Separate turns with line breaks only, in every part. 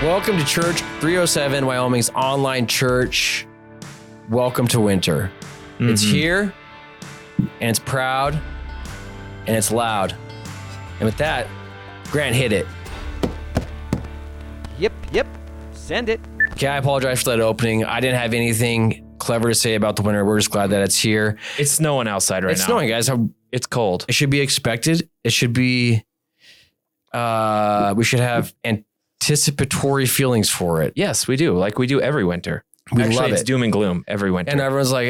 Welcome to Church 307, Wyoming's online church. Welcome to winter. It's here, and it's proud, and it's loud. And with that, Grant, hit it.
Yep. Send it.
Okay, I apologize for that opening. I didn't have anything clever to say about the winter. We're just glad that it's here.
It's snowing outside right
It's
now.
snowing, guys.
It's cold.
It should be expected. It should be, we should have anticipatory feelings for it.
Yes, we do. Like we do every winter.
We love
it's
it.
doom and gloom every winter.
And everyone's like,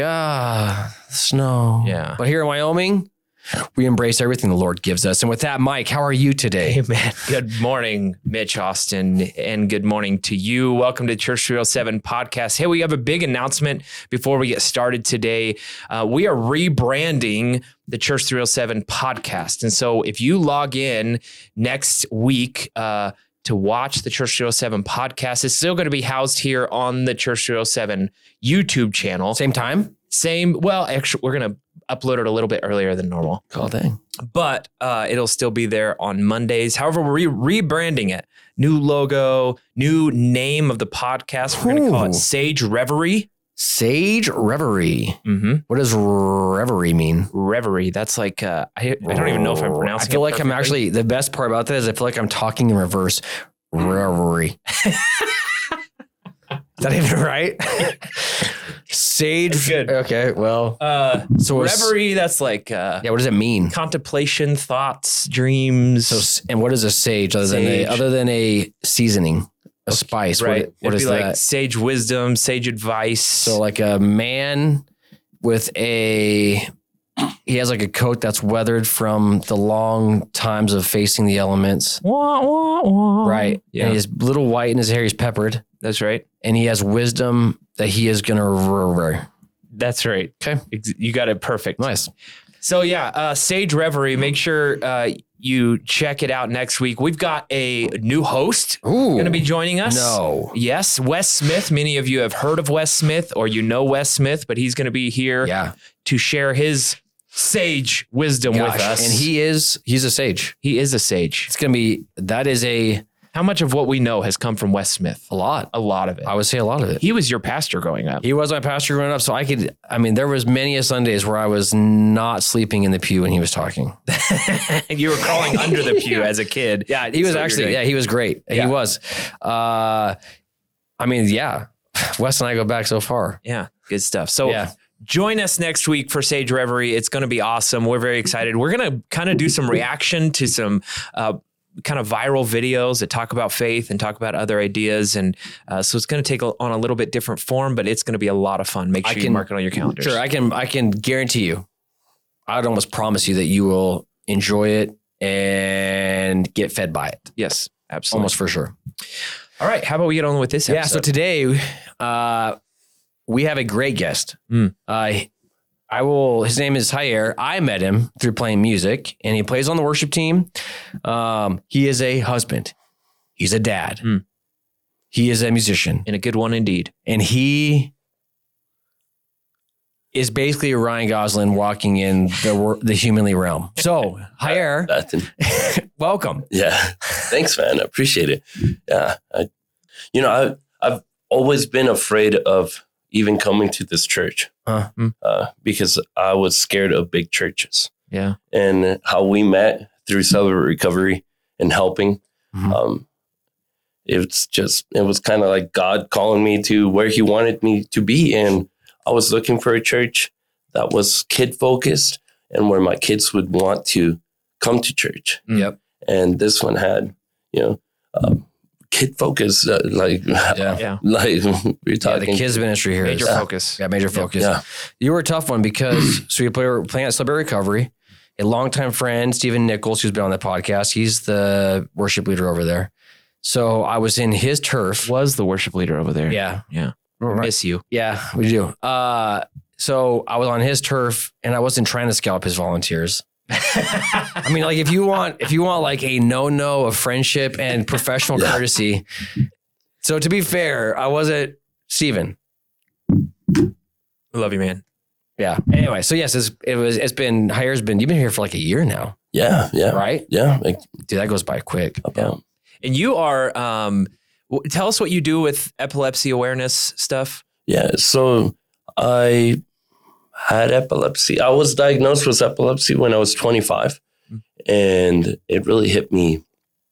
snow.
Yeah.
But here in Wyoming, we embrace everything the Lord gives us. And with that, Mike, how are you today?
Amen. Good morning, Mitch Austin, and good morning to you. Welcome to Church 307 podcast. Hey, we have a big announcement before we get started today. We are rebranding the Church 307 podcast. And so if you log in next week, to watch the Church 307 podcast, it's still going to be housed here on the Church 307 YouTube channel.
Same time?
Well, actually, we're going to upload it a little bit earlier than normal.
Cool thing.
But it'll still be there on Mondays. However, we're rebranding it. New logo, new name of the podcast. We're going to call it Sage Reverie.
Sage Reverie.
Mm-hmm.
What does reverie mean?
Reverie. That's like, I don't even know if I'm pronouncing it.
I feel like
perfectly.
I'm actually, the best part about that is I feel like I'm talking in reverse. Reverie. Is that even right? Sage.
That's good.
Okay, well. So
Reverie, that's like
yeah, what does it mean?
contemplation, thoughts, dreams.
So, and what is a sage other than a seasoning, a spice?
Right.
What
It'd
is
be
that?
like sage wisdom, sage advice.
So like a man with he has like a coat that's weathered from the long times of facing the elements. Right.
Yeah.
And he has little white in his hair. He's peppered.
That's right.
And he has wisdom that he is going to
That's right.
Okay.
You got it perfect.
Nice.
So yeah, Sage Reverie, make sure you check it out next week. We've got a new host going to be joining us.
No.
Yes, Wes Smith. Many of you have heard of Wes Smith or you know Wes Smith, but he's going to be here to share his sage wisdom with us.
And he's a sage.
He is a sage.
It's going to be,
How much of what we know has come from Wes Smith?
a lot.
A lot of it.
I would say a lot of it.
He was your pastor growing up.
He was my pastor growing up. So there was many a Sundays where I was not sleeping in the pew when he was talking.
You were crawling under the pew as a kid.
Yeah, he was he was great.
Yeah.
He was. Wes and I go back so far.
Yeah, good stuff. So join us next week for Sage Reverie. It's going to be awesome. We're very excited. We're going to kind of do some reaction to some kind of viral videos that talk about faith and talk about other ideas. And so it's going to take on a little bit different form, but it's going to be a lot of fun. Make sure you mark it on your calendars.
Sure, I can guarantee you. I'd almost promise you that you will enjoy it and get fed by it.
Yes, absolutely.
Almost for sure.
All right. How about we get on with this episode?
Yeah, so today we have a great guest. His name is Jair. I met him through playing music, and he plays on the worship team. He is a husband. He's a dad. He is a musician.
And a good one indeed.
And he is basically a Ryan Gosling walking in the humanly realm. So, Jair, welcome.
Yeah. Thanks, man. I appreciate it. Yeah. I've always been afraid of even coming to this church because I was scared of big churches.
Yeah.
And how we met through Celebrate Recovery and helping. It was kind of like God calling me to where he wanted me to be. And I was looking for a church that was kid focused and where my kids would want to come to church.
Yep.
And this one had, kid focus, like we're talking
the kids ministry here.
Major focus.
Yeah, major focus.
Yeah.
You were a tough one because we were playing at Celebrate Recovery. A longtime friend, Stephen Nichols, who's been on the podcast. He's the worship leader over there. So I was in his turf.
Was the worship leader over there.
Yeah.
Yeah.
Right.
Miss you.
Yeah, we do. So I was on his turf and I wasn't trying to scalp his volunteers. I mean, like if you want like a no of friendship and professional courtesy. So to be fair, I wasn't Steven.
Love you, man.
Yeah. Anyway, so yes, Jair's been, you've been here for like a year now.
Yeah.
Right?
Yeah.
Dude, that goes by quick.
About.
And you are, Tell us what you do with epilepsy awareness stuff.
Yeah. So I had epilepsy. I was diagnosed with epilepsy when I was 25, and it really hit me.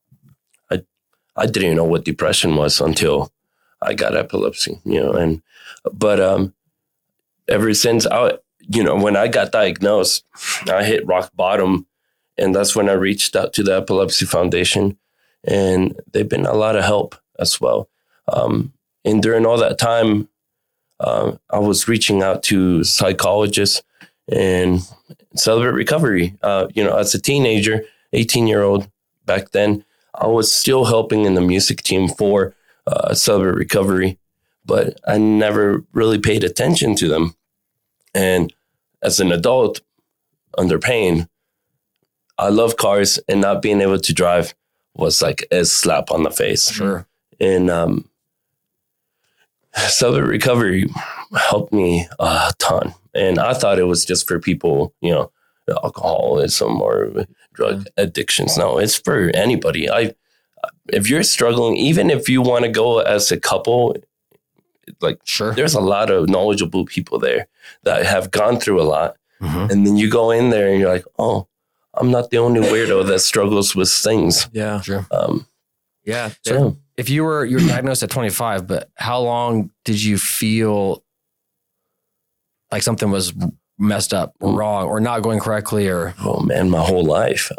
I didn't know what depression was until I got epilepsy, but ever since when I got diagnosed, I hit rock bottom, and that's when I reached out to the Epilepsy Foundation, and they've been a lot of help as well. And during all that time, I was reaching out to psychologists and Celebrate Recovery. As a teenager, 18-year-old back then, I was still helping in the music team for Celebrate Recovery, but I never really paid attention to them. And as an adult, under pain, I love cars, and not being able to drive was like a slap on the face.
Sure.
And Celebrate Recovery helped me a ton. And I thought it was just for people, alcoholism or drug addictions. No, it's for anybody. If you're struggling, even if you want to go as a couple,
Sure.
There's a lot of knowledgeable people there that have gone through a lot.
Mm-hmm.
And then you go in there and you're like, oh, I'm not the only weirdo that struggles with things.
Yeah.
Sure.
Yeah.
So
If you were diagnosed at 25, but how long did you feel like something was messed up or wrong or not going correctly? Or
my whole life.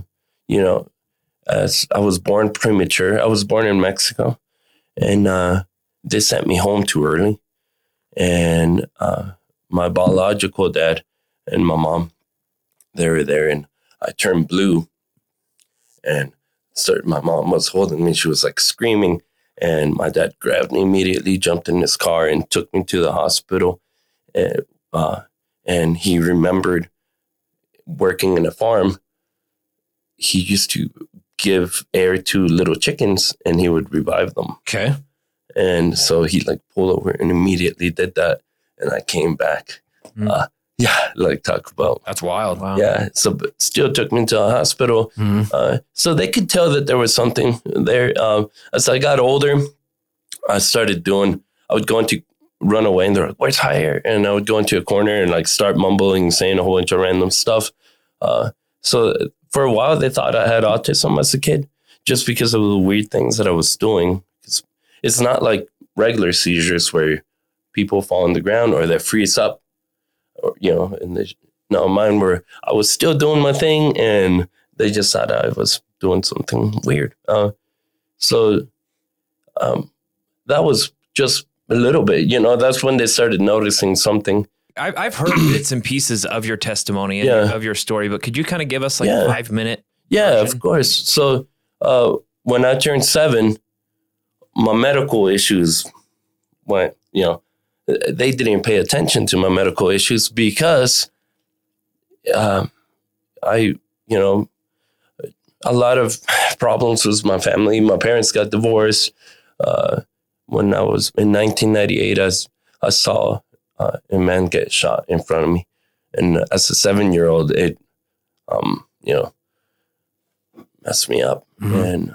As I was born premature. I was born in Mexico, and they sent me home too early. And my biological dad and my mom, they were there, and I turned blue. And my mom was holding me. She was like screaming, and my dad grabbed me immediately, jumped in his car, and took me to the hospital. And he remembered working in a farm. He used to give air to little chickens, and he would revive them.
okay.
And so he pulled over and immediately did that. And I came back. Talk about.
That's wild. Wow.
Yeah. So but still took me to a hospital.
Mm-hmm.
So they could tell that there was something there. As I got older, I would go into run away, and they're like, where's Higher? And I would go into a corner and start mumbling, saying a whole bunch of random stuff. So for a while, they thought I had autism as a kid just because of the weird things that I was doing. It's not like regular seizures where people fall on the ground or they freeze up, or, mine were, I was still doing my thing, and they just thought I was doing something weird. So that was just a little bit, that's when they started noticing something.
I've heard bits and pieces of your testimony and of your story, but could you kind of give us a 5-minute?
Yeah,
version?
of course. So when I turned 7, my medical issues went, they didn't pay attention to my medical issues because a lot of problems with my family. My parents got divorced. When I was in 1998, I saw a man get shot in front of me. And as a 7-year-old, it, messed me up.
Mm-hmm.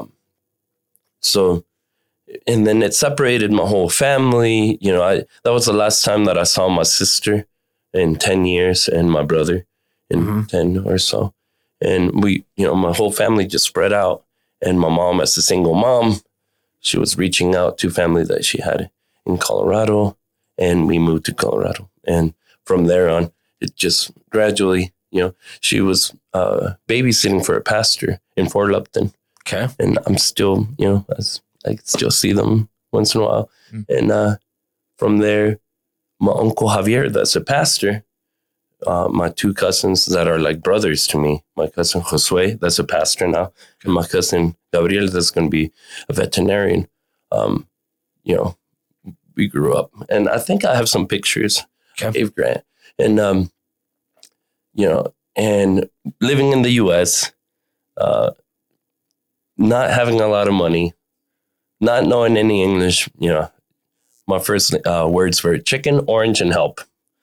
And and then it separated my whole family. That was the last time that I saw my sister in 10 years and my brother in 10 or so. And we, my whole family just spread out. And my mom, as a single mom, she was reaching out to family that she had in Colorado, and we moved to Colorado. And from there on, it just gradually, she was babysitting for a pastor in Fort Lupton.
Okay.
And I'm still, I still see them once in a while. Mm-hmm. And from there, my Uncle Javier, that's a pastor, my 2 cousins that are like brothers to me, my cousin Josue, that's a pastor now, and my cousin Gabriel, that's going to be a veterinarian. We grew up, and I think I have some pictures.
Okay.
Dave Grant, and and living in the U.S., not having a lot of money, not knowing any English. My first words were chicken, orange, and help.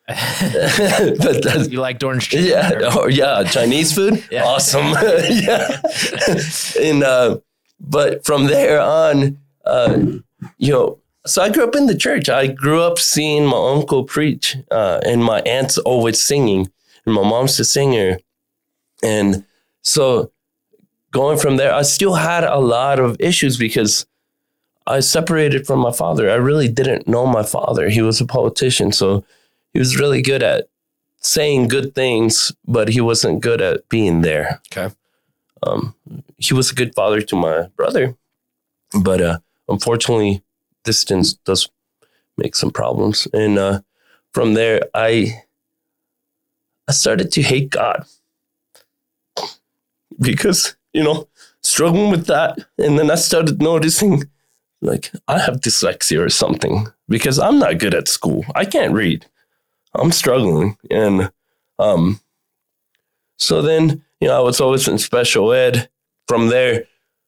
You liked orange chicken?
Yeah. Chinese food.
Yeah.
Awesome. Yeah. And but from there on, So I grew up in the church. I grew up seeing my uncle preach, and my aunt's always singing, and my mom's a singer. And so going from there, I still had a lot of issues because I separated from my father. I really didn't know my father. He was a politician, so he was really good at saying good things, but he wasn't good at being there.
Okay.
He was a good father to my brother, but unfortunately, distance does make some problems. And from there, I started to hate God because, struggling with that. And then I started noticing, like, I have dyslexia or something because I'm not good at school. I can't read. I'm struggling. And so then, I was always in special ed. From there,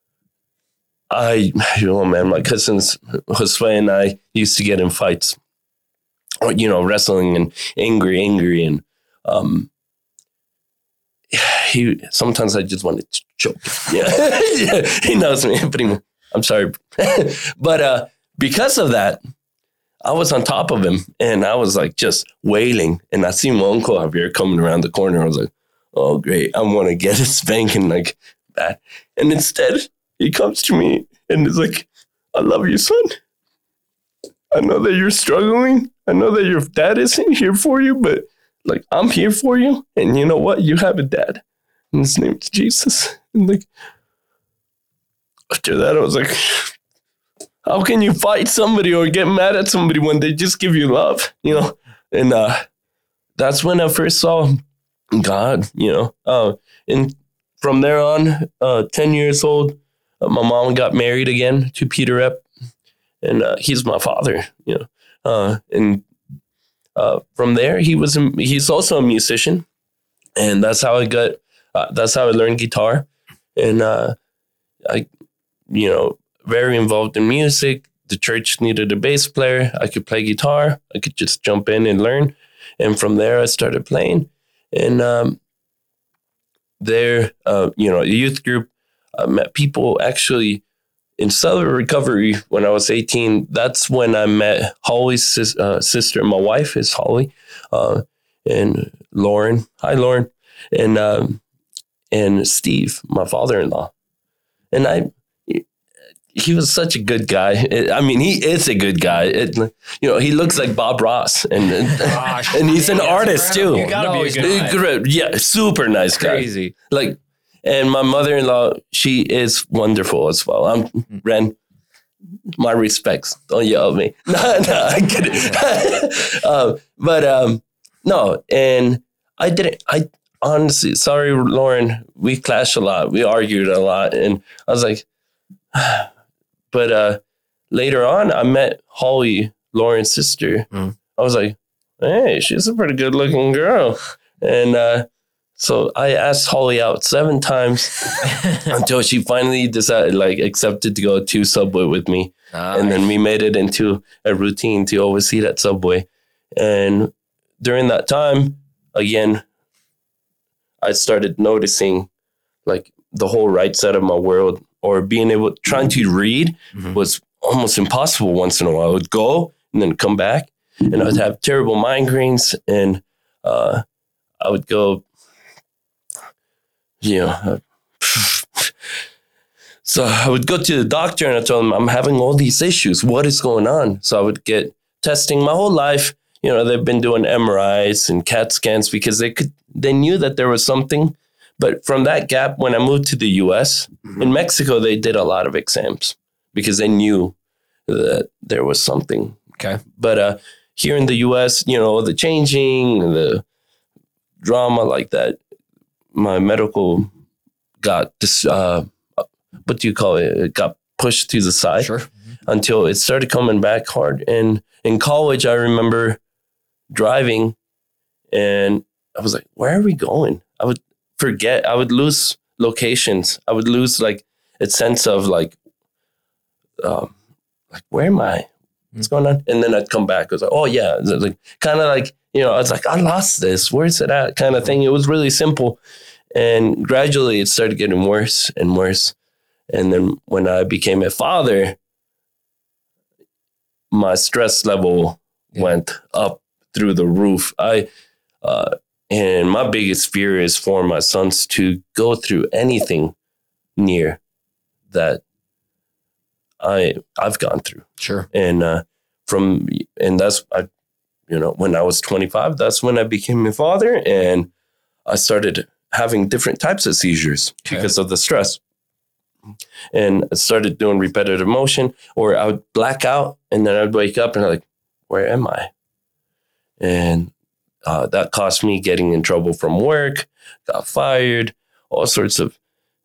my cousins, Josue and I used to get in fights, wrestling and angry. And sometimes I just wanted to choke. Yeah, he knows me, but I'm sorry. But because of that, I was on top of him and I was like just wailing. And I see my uncle Javier coming around the corner. I was like, oh, great. I want to get a spanking like that. And instead, he comes to me and is like, I love you, son. I know that you're struggling. I know that your dad isn't here for you, but like, I'm here for you. And you know what? You have a dad. And his name's Jesus. And like, after that, I was like, how can you fight somebody or get mad at somebody when they just give you love, And that's when I first saw God, and from there on, 10 years old, my mom got married again to Peter Epp, and he's my father, and from there, he's also a musician, and that's how that's how I learned guitar, and I very involved in music. The church needed a bass player. I could play guitar. I could just jump in and learn. And from there, I started playing. And a youth group, I met people actually in Southern Recovery when I was 18. That's when I met Holly's sister. My wife is Holly, and Lauren. Hi, Lauren. And Steve, my father-in-law. And he was such a good guy. He is a good guy. He looks like Bob Ross, and he's an artist too.
You gotta be a good guy.
Yeah, super nice guy.
Crazy.
And my mother-in-law, she is wonderful as well. Ren, my respects. Don't yell at me. No, I'm kidding. No, and I didn't. I honestly, sorry, Lauren. We clashed a lot. We argued a lot, and I was like. But later on, I met Holly, Lauren's sister. I was like, hey, she's a pretty good looking girl. And so I asked Holly out 7 times until she finally decided, accepted to go to Subway with me. And then we made it into a routine to always eat at Subway. And during that time, again, I started noticing the whole right side of my world, or trying to read was almost impossible once in a while. I would go and then come back, and I would have terrible migraines, and I would go, so I would go to the doctor and I told him, I'm having all these issues. What is going on? So I would get testing my whole life. They've been doing MRIs and CAT scans because they knew that there was something. But from that gap, when I moved to the U.S., in Mexico, they did a lot of exams because they knew that there was something.
Okay.
But here in the U.S., the changing, the drama like that, my medical got this, what do you call it? It got pushed to the side until it started coming back hard. And in college, I remember driving and I was like, where are we going? I would forget. I would lose locations. I would lose a sense of where am I? What's going on? And then I'd come back. I was like, oh yeah. I was like, I lost this. Where's it at? Kind of thing. It was really simple. And gradually it started getting worse and worse. And then when I became a father, my stress level went up through the roof. And my biggest fear is for my sons to go through anything near that I've gone through.
Sure.
And when I was 25, that's when I became a father, and I started having different types of seizures because of the stress. And I started doing repetitive motion, or I would black out and then I'd wake up and I'm like, where am I? And that cost me getting in trouble from work, got fired, all sorts of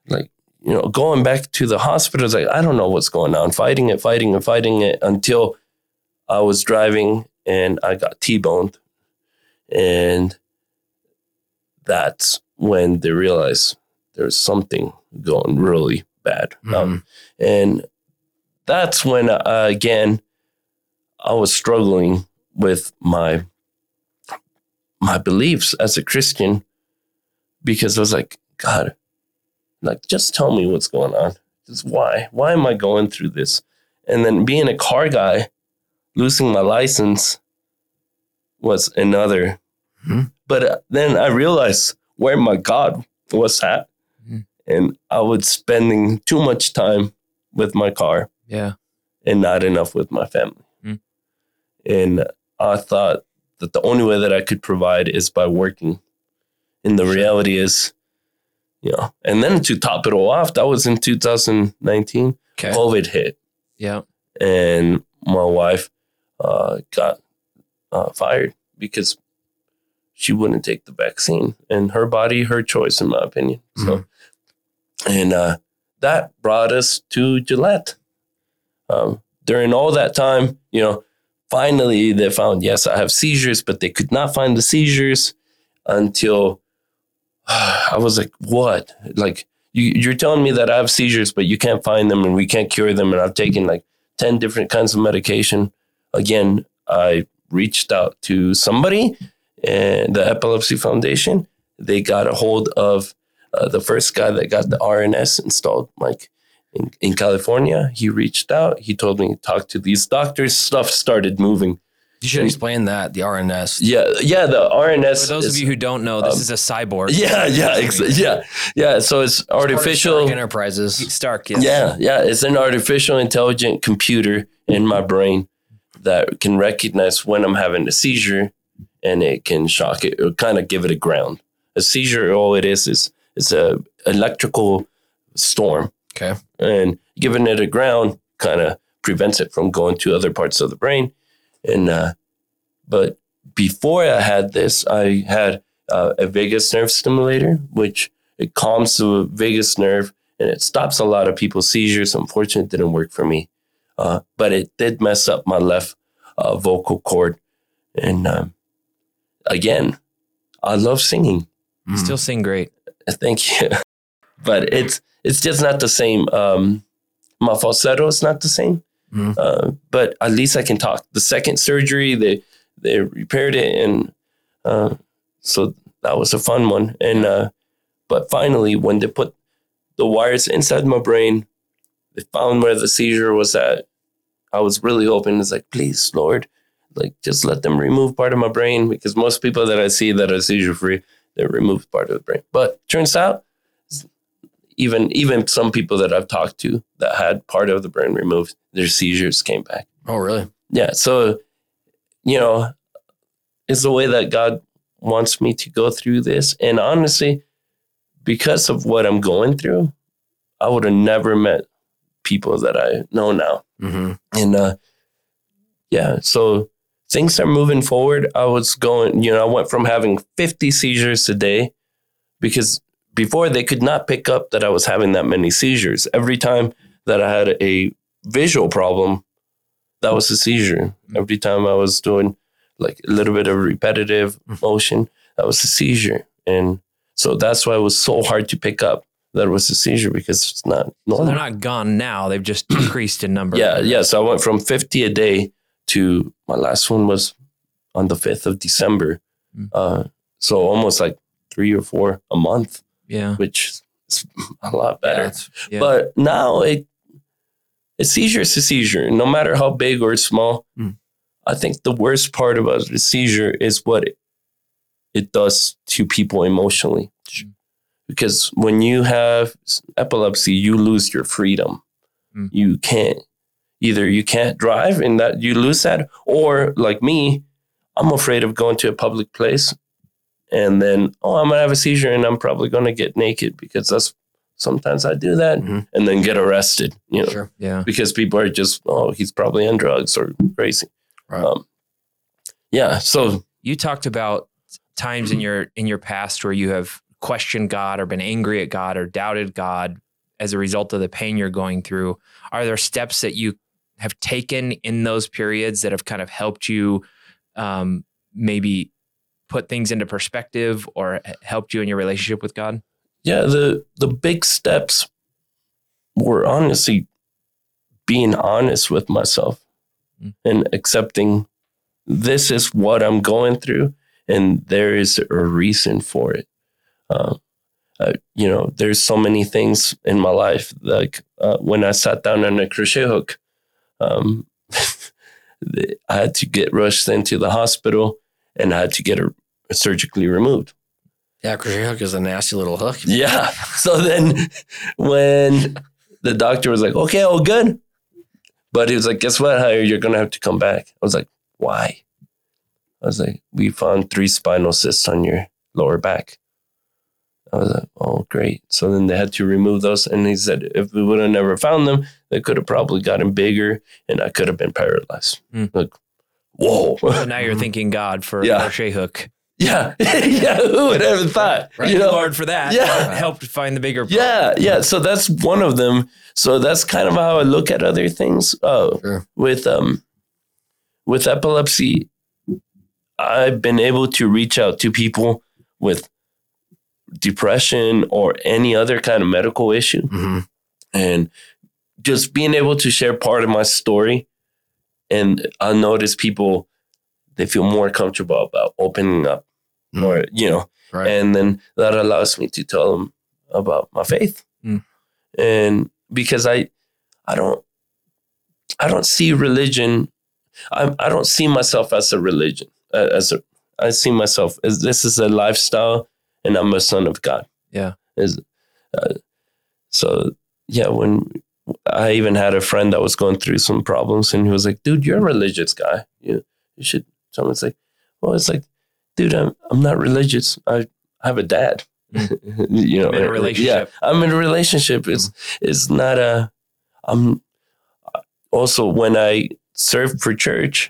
going back to the hospital. It's like, I don't know what's going on, fighting it until I was driving and I got T-boned. And that's when they realized there's something going really bad. And that's when, again, I was struggling with my beliefs as a Christian, because I was like, God, just tell me what's going on. Just why am I going through this? And then being a car guy, losing my license was another. But then I realized where my God was at. And I was spending too much time with my car.
Yeah.
And not enough with my family. And I thought that the only way that I could provide is by working. And the reality is, and then to top it all off, that was in 2019.
Okay.
COVID hit.
Yeah.
And my wife got fired because she wouldn't take the vaccine. And her body, her choice, in my opinion. So, and that brought us to Gillette. During all that time, finally they found, yes, I have seizures, but they could not find the seizures until I was like, what? Like, you're telling me that I have seizures, but you can't find them and we can't cure them. And I've taken 10 different kinds of medication. Again, I reached out to somebody, and the Epilepsy Foundation. They got a hold of the first guy that got the RNS installed, in California. He reached out. He told me to talk to these doctors. Stuff started moving.
You should explain that, the RNS.
Yeah, the RNS.
For those of you who don't know, this is a cyborg.
Yeah. So it's artificial
Stark Enterprises.
Stark, yes.
Yeah. It's an artificial intelligent computer in my brain that can recognize when I'm having a seizure, and it can shock it or kind of give it a ground. A seizure, all it is a electrical storm.
Okay.
And giving it a ground kind of prevents it from going to other parts of the brain. And but before I had this, I had a vagus nerve stimulator, which it calms the vagus nerve and it stops a lot of people's seizures. Unfortunately, it didn't work for me, but it did mess up my left vocal cord. And again, I love singing.
You still sing great.
Thank you. But it's just not the same. My falsetto is not the same. But at least I can talk. The second surgery, they repaired it, and so that was a fun one. And but finally, when they put the wires inside my brain, they found where the seizure was at. I was really hoping, it's like, please, Lord, just let them remove part of my brain, because most people that I see that are seizure free, they remove part of the brain. But turns out, even some people that I've talked to that had part of the brain removed, their seizures came back.
Oh, really?
Yeah. So, it's the way that God wants me to go through this. And honestly, because of what I'm going through, I would have never met people that I know now. And so things are moving forward. I went from having 50 seizures a day, because before they could not pick up that I was having that many seizures. Every time that I had a visual problem, that was a seizure. Every time I was doing a little bit of repetitive motion, that was a seizure. And so that's why it was so hard to pick up that it was a seizure, because it's not normal.
So they're not gone now. They've just decreased in number.
Yeah. So I went from 50 a day to my last one was on the 5th of December. So almost 3 or 4 a month.
Yeah.
Which is a lot better.
Yeah.
But now a seizure is a seizure, no matter how big or small. I think the worst part about a seizure is what it does to people emotionally. Because when you have epilepsy, you lose your freedom. You can't drive and that you lose that, or like me, I'm afraid of going to a public place and then, I'm gonna have a seizure and I'm probably gonna get naked, because sometimes I do that and then get arrested,
Sure.
Yeah.
because people are just, he's probably on drugs or crazy.
Right.
So
You talked about times in your past where you have questioned God or been angry at God or doubted God as a result of the pain you're going through. Are there steps that you have taken in those periods that have kind of helped you maybe put things into perspective or helped you in your relationship with God?
yeah, the big steps were honestly being honest with myself and accepting this is what I'm going through and there is a reason for it. There's so many things in my life. Like when I sat down on a crochet hook, I had to get rushed into the hospital and I had to get it surgically removed.
Yeah, crochet hook is a nasty little hook.
Yeah. So then when the doctor was like, okay, all good. But he was like, guess what, Jair? You're going to have to come back. I was like, why? I was like, we found 3 spinal cysts on your lower back. I was like, oh, great. So then they had to remove those. And he said, if we would have never found them, they could have probably gotten bigger and I could have been paralyzed. Like, whoa.
So now you're thanking God for a crochet hook.
Yeah. Yeah. Who would have thought?
Right. Lord for that.
Yeah.
Helped find the bigger problem.
Yeah. Yeah. So that's one of them. So that's kind of how I look at other things.
Sure.
With epilepsy, I've been able to reach out to people with depression or any other kind of medical issue. And just being able to share part of my story. And I notice people, they feel more comfortable about opening up or,
Right.
and then that allows me to tell them about my faith. And because I don't see religion. I don't see myself as a religion. I see myself as this is a lifestyle and I'm a son of God.
Yeah.
When I even had a friend that was going through some problems and he was like, dude, you're a religious guy. You should. Someone's like, well, it's like, dude, I'm not religious. I have a dad.
I'm in a relationship.
Yeah, I'm in a relationship. It's not I'm also, when I serve for church,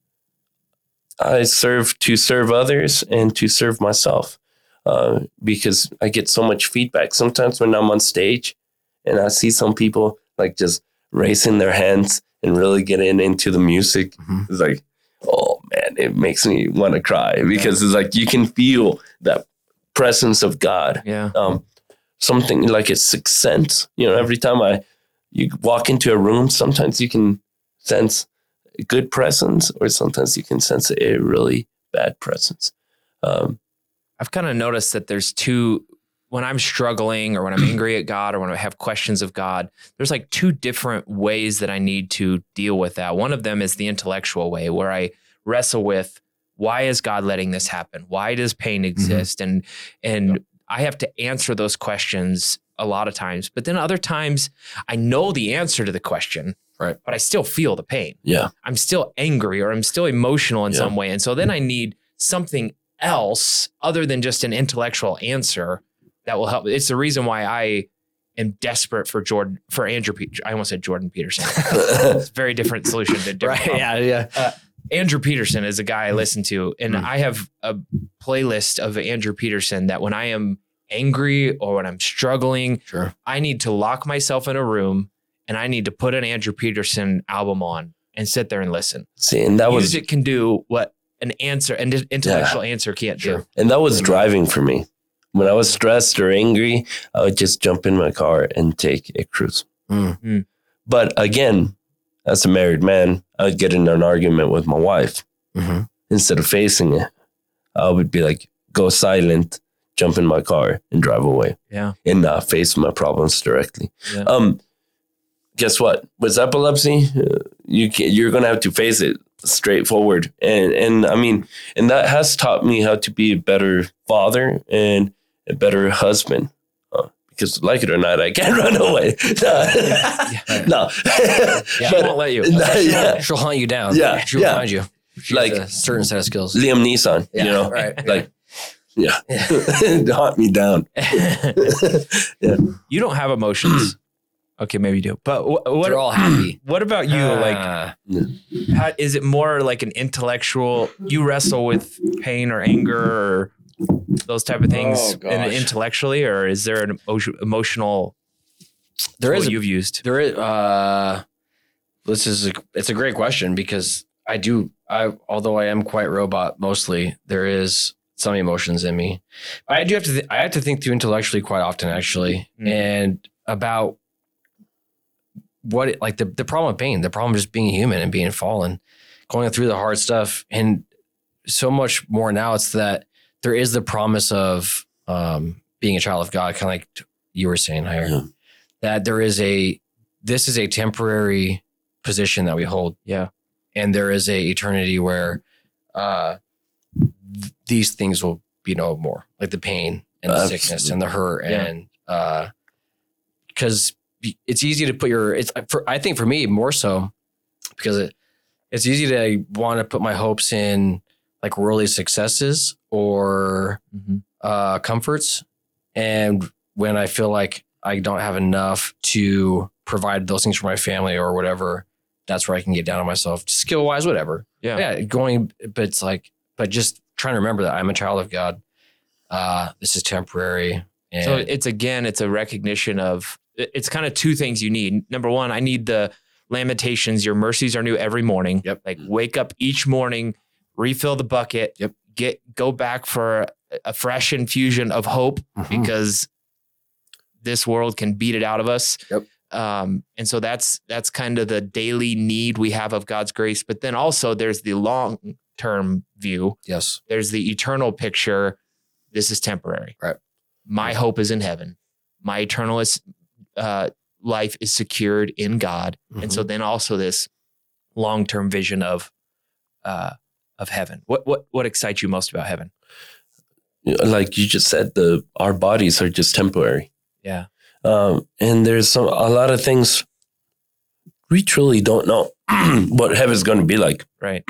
I serve to serve others and to serve myself. Because I get so much feedback. Sometimes when I'm on stage and I see some people like just raising their hands and really getting into the music, it's like, oh man, it makes me want to cry because it's like you can feel that presence of God.
Yeah.
Something like a sixth sense. Every time you walk into a room, sometimes you can sense a good presence, or sometimes you can sense a really bad presence.
I've kind of noticed that there's when I'm struggling or when I'm angry at God or when I have questions of God, there's like 2 different ways that I need to deal with that. One of them is the intellectual way where I wrestle with, why is God letting this happen? Why does pain exist? And I have to answer those questions a lot of times, but then other times I know the answer to the question,
right?
But I still feel the pain.
Yeah.
I'm still angry or I'm still emotional in some way. And so then I need something else other than just an intellectual answer that will help. It's the reason why I am desperate for Andrew Peterson. I almost said Jordan Peterson. It's a very different solution to different.
Right. Yeah.
Andrew Peterson is a guy I listen to, and I have a playlist of Andrew Peterson that when I am angry or when I'm struggling, I need to lock myself in a room and I need to put an Andrew Peterson album on and sit there and listen.
See, and
music can do what an intellectual answer can't do.
And that was driving for me. When I was stressed or angry, I would just jump in my car and take a cruise. But again, as a married man, I would get in an argument with my wife. Instead of facing it, I would be like, go silent, jump in my car and drive away.
Yeah.
And not face my problems directly.
Yeah.
guess what? With epilepsy, you're going to have to face it straightforward. And I mean, and that has taught me how to be a better father and a better husband. Because like it or not, I can't run away. No.
She won't let you.
She'll hunt you down.
Yeah.
She'll find you. She
Like
has a certain set of skills.
Liam Neeson,
Yeah,
you know,
right.
like, yeah, hunt me down.
You don't have emotions. Okay, maybe you do. But what?
They're all happy.
What about you? How, is it more like an intellectual? You wrestle with pain or anger or those type of things intellectually, or is there an emotional?
There is
you've used.
There is. It's a great question because although I am quite robot mostly, there is some emotions in me. I do have to. I have to think through intellectually quite often, actually, and about what the problem of pain, the problem of just being human and being fallen, going through the hard stuff, and so much more now. It's that there is the promise of being a child of God, kind of like you were saying, Jair, that this is a temporary position that we hold.
Yeah.
And there is a eternity where these things will be no more, like the pain and the sickness and the hurt. And because it's easy to put I think for me more so because it's easy to want to put my hopes in like worldly successes or comforts. And when I feel like I don't have enough to provide those things for my family or whatever, that's where I can get down on myself, skill wise, whatever. Yeah. But it's like, but just trying to remember that I'm a child of God. This is temporary. And
So it's a recognition of, it's kind of two things you need. Number one, I need the Lamentations. Your mercies are new every morning.
Yep.
Like wake up each morning, refill the bucket.
Yep.
Go back for a fresh infusion of hope because this world can beat it out of us.
Yep.
And so that's kind of the daily need we have of God's grace. But then also there's the long-term view.
Yes.
There's the eternal picture. This is temporary.
Right.
My hope is in heaven. My eternal life is secured in God. And so then also this long-term vision of heaven. What excites you most about heaven?
Like you just said, our bodies are just temporary.
Yeah.
And there's a lot of things we truly don't know what heaven's going to be like.
Right.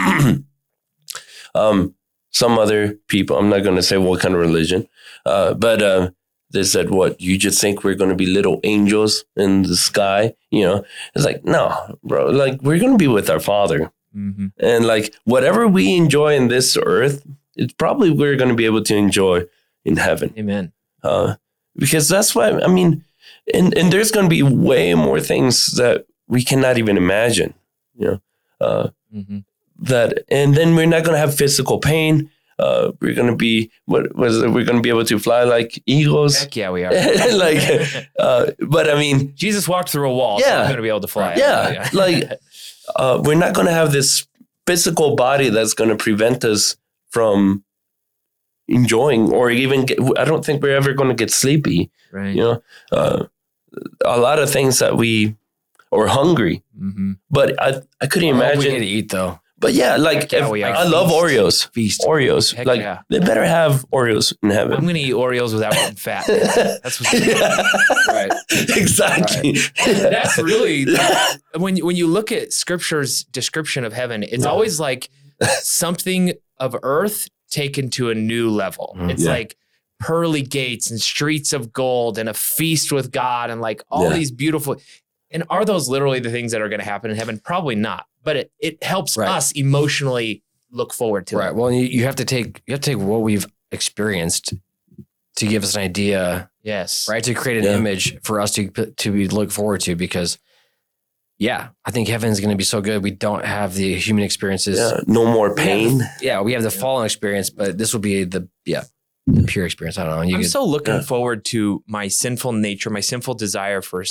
Some other people, I'm not going to say what kind of religion, but they said, what, you just think we're going to be little angels in the sky? You know, it's like, no, bro, like we're going to be with our Father. And like whatever we enjoy in this earth, it's probably we're going to be able to enjoy in heaven.
Amen.
Because that's why, I mean, and there's going to be way more things that we cannot even imagine, you know, that, and then we're not going to have physical pain. We're going to be, we're going to be able to fly like eagles.
Heck yeah, we are.
But I mean,
Jesus walked through a wall, so I'm going to be able to fly.
Yeah. Like, we're not going to have this physical body that's going to prevent us from enjoying or even I don't think we're ever going to get sleepy.
Right.
You know, a lot of things that or hungry, but I couldn't imagine.
We need to eat though.
But yeah, like I love Oreos. Oreos.
Heck
like
yeah.
they better have Oreos in heaven.
I'm going to eat Oreos without getting fat. That's what's
Right.
Exactly.
Right. That's really when you look at Scripture's description of heaven, it's always like something of earth taken to a new level. It's like pearly gates and streets of gold and a feast with God and like all these beautiful. And are those literally the things that are going to happen in heaven? Probably not. But it helps us emotionally look forward to it.
Right. Well, you have to take what we've experienced to give us an idea.
Yes.
Right. To create an image for us to look forward to, because I think heaven is going to be so good. We don't have the human experiences.
Yeah, no more pain.
We have the fallen experience, but this will be the pure experience. I don't know.
I'm so looking forward to my sinful nature, my sinful desire for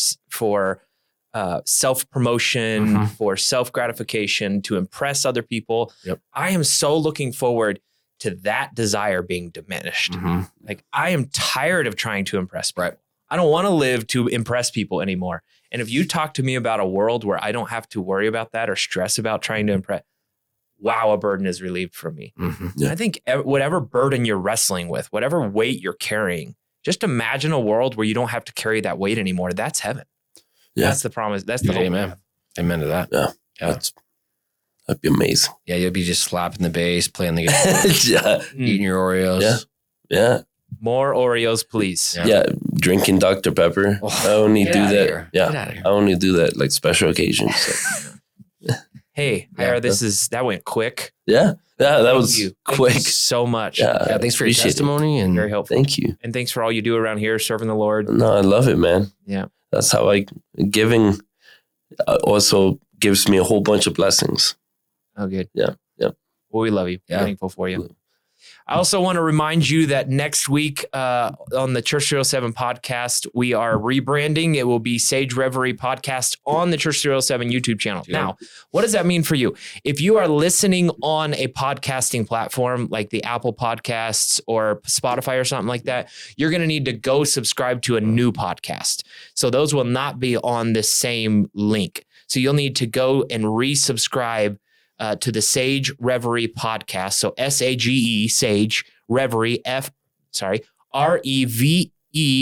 self-promotion, for self-gratification, to impress other people.
Yep.
I am so looking forward to that desire being diminished. Like I am tired of trying to impress people. I don't want to live to impress people anymore. And if you talk to me about a world where I don't have to worry about that or stress about trying to impress, wow, a burden is relieved from me.
Mm-hmm.
Yeah.
I think whatever burden you're wrestling with, whatever weight you're carrying, just imagine a world where you don't have to carry that weight anymore. That's heaven.
Yeah.
That's the promise. That's the hope.
Amen. Amen to that.
Yeah.
Yeah.
That'd be amazing.
Yeah, you'll be just slapping the bass, playing the guitar,
Yeah.
eating your Oreos.
Yeah. Yeah.
More Oreos, please.
Yeah.
Yeah. Drinking Dr. Pepper.
Oh,
I only
get
do
outta
that.
here.
Yeah.
Get outta here.
I only do that like special occasions. So.
Hey,
Yeah.
Ira, that went quick.
Yeah. Yeah. That
Thank
was
you. Thank
quick.
you so much.
Yeah.
Yeah, thanks for your
Appreciate it.
testimony and
Very helpful.
Thank you.
And thanks for all you do around here, serving the Lord.
No, I love it, man.
Yeah.
That's how giving also gives me a whole bunch of blessings.
Oh, good.
Yeah. Yeah.
Well, we love you.
Yeah.
We're thankful for you. I also want to remind you that next week on the Church 307 podcast, we are rebranding. It will be Sage Reverie podcast on the Church 307 YouTube channel.
Good.
Now, what does that mean for you? If you are listening on a podcasting platform like the Apple Podcasts or Spotify or something like that, you're going to need to go subscribe to a new podcast. So those will not be on the same link. So you'll need to go and resubscribe to the Sage Reverie podcast. So SAGE, Sage Reverie, REVERIE.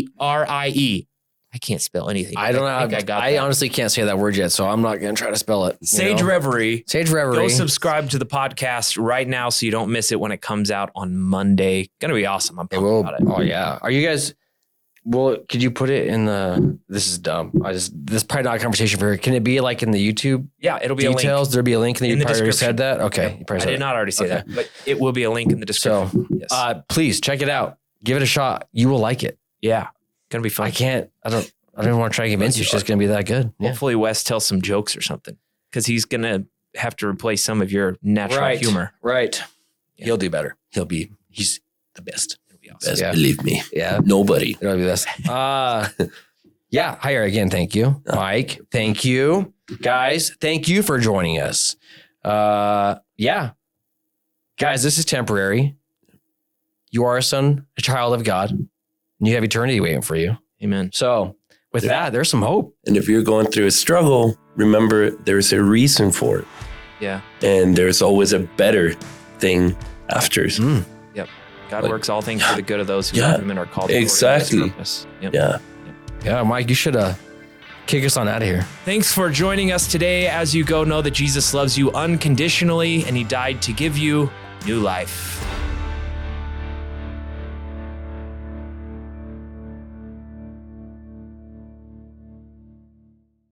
I can't spell anything.
I don't know.
think got
I
that.
honestly can't say that word yet, so I'm not going to try to spell it.
Sage Reverie.
Sage Reverie.
Go subscribe to the podcast right now so you don't miss it when it comes out on Monday. Gonna be awesome. I'm
It
pumped
will.
about it.
Oh yeah. Are you guys? Well, could you put it in the? This is dumb. This is probably not a conversation for here. Can it be like in the YouTube
Yeah, it'll be
details?
a link.
There'll be a link, and
In
you
the
probably already
description.
said that. Okay,
Yep.
you probably
I
said
did
that.
not already say
Okay.
that, but it will be a link in the description. Yes.
Please check it out. Give it a shot. You will like it.
Yeah, gonna be fun.
I don't even want to try to convince you. It's just going to be that good. Yeah.
Hopefully, Wes tells some jokes or something because he's gonna have to replace some of your natural humor.
Right.
Yeah.
He'll do better. He's the best.
It'll be awesome.
Best
Yeah.
believe me.
Yeah.
Nobody.
It'll be this. Yeah. Hire again. Thank you, Mike. Thank you, guys. Thank you for joining us. Yeah, guys, this is temporary. You are a son, a child of God, and you have eternity waiting for you.
Amen.
So, with that, there's some hope.
And if you're going through a struggle, remember there's a reason for it.
Yeah.
And there's always a better thing after.
God
Like-
works all things for the good of those who
Yeah,
love him and are called according to his
exactly.
purpose. Yep.
Yeah.
Yeah, Mike, you should kick us on out of here.
Thanks for joining us today. As you go, know that Jesus loves you unconditionally and he died to give you new life.